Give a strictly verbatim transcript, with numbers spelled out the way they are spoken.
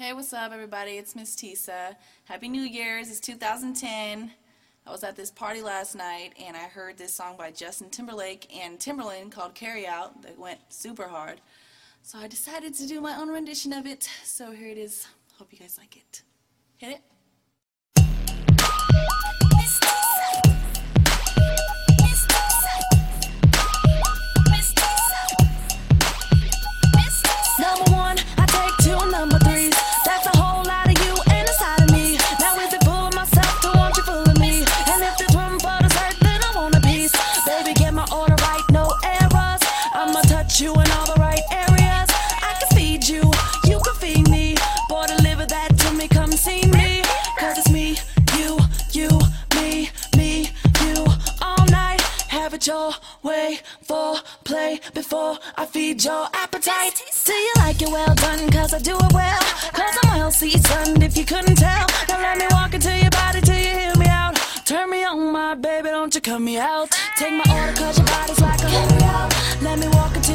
Hey, what's up, everybody? It's Miss Tisa. Happy New Year's. It's two thousand ten. I was at this party last night, and I heard this song by Justin Timberlake and Timberland called Carry Out that went super hard. So I decided to do my own rendition of it. So here it is. Hope you guys like it. Hit it. Number one, I take two number threes. That's a whole lot of you and a side of me. Now is it full of myself, to want you full of me? And if there's room for dessert, then I want a piece. Baby, get my order right, no errors. I'ma touch you in all the right areas. I can feed you, you can feed me. Boy, deliver that to me, come see me. Cause it's me, you, you, me, me, you, all night. Have it your way, for play before I feed your appetite. Do you like it well done? Cause I do it well. Cause I'm well seasoned if you couldn't tell. Now let me walk into your body till you hear me out. Turn me on, my baby, don't you cut me out. Take my order cause your body's like a carry out. Let me walk into